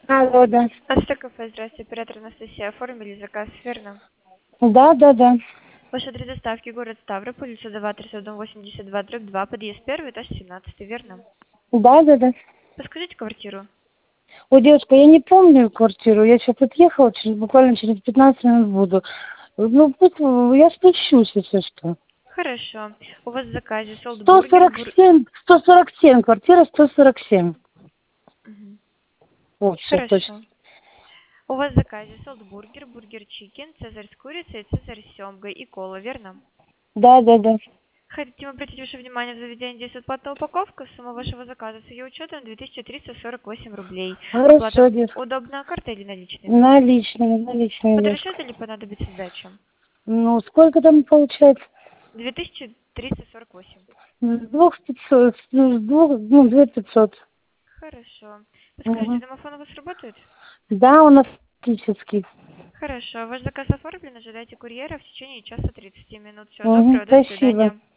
Алло, да. Астакафе, здравствуйте, оператор Анастасия. Оформили заказ, верно? Да. Ваш адрес доставки город Ставрополь, улица Даватрисов, дом 82/2, подъезд 1, этаж 17, верно? Да. Подскажите квартиру. Ой, девушка, я не помню квартиру. Я сейчас отъехала, буквально через 15 минут буду. Ну, я спущусь, если что. Хорошо. У вас в заказе Сто солдбургер, сорок семь, 147, квартира 147. Мгм. Вот, сейчас точно. Хорошо. У вас в заказе солдбургер, бургер чикен, цезарь с курицей, цезарь с семгой и кола, верно? Да. Хотим обратить ваше внимание, в заведении действует платная упаковка. Сумма вашего заказа с ее учетом 2348 рублей. Хорошо, Оплата девушка. удобная, карта или наличными? Наличными, Под девушка. расчет или понадобится сдача? Ну, сколько там получается? 2348. С двух 500, с двух, ну, 2500. Хорошо. Подскажите, Угу. домофон у вас работает? Да, он автоматический. Хорошо. Ваш заказ оформлен, ожидайте курьера в течение часа 30 минут. Всего Угу, доброго, до спасибо. свидания.